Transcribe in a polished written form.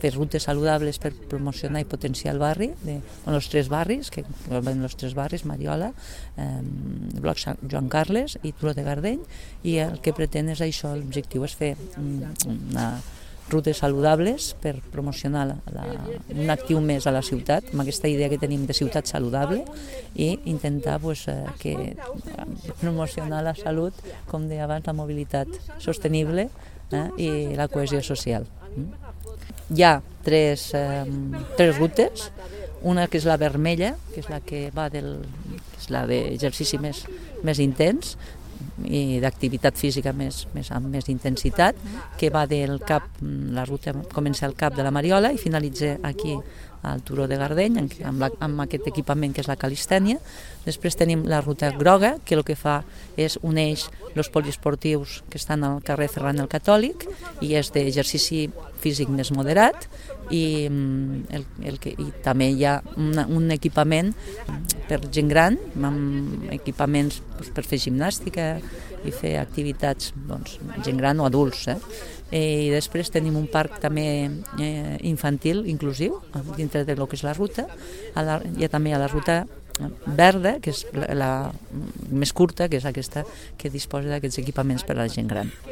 fer rutes saludables per promocionar i potenciar el barri, els 3 barris, que engloben els 3 barris, Mariola, Bloc Joan Carles i Turó de Gardeny, i el que pretén és això, l'objectiu és fer rutes saludables per promocionar un actiu més a la ciutat, amb aquesta idea que tenim de ciutat saludable, i intentar promocionar la salut, com deia abans, la mobilitat sostenible i la cohesió social. Hi ha 3 rutes, una que és la vermella, que és la que va és la d'exercici més intens i d'activitat física amb més intensitat, que va del cap, la ruta comença al cap de la Mariola i finalitza aquí al Turó de Gardeny, amb aquest equipament que és la calistènia. Després tenim la ruta groga, que el que fa és uneix els poliesportius que estan al carrer Ferran el Catòlic i és d'exercici físic més moderat, i també hi ha un equipament per gent gran, amb equipaments per fer gimnàstica i fer activitats, gent gran o adults. I després tenim un parc també infantil inclusiu dintre del que és la ruta. Hi ha també la ruta verda, que és la més curta, que és aquesta que disposa d'aquests equipaments per a la gent gran.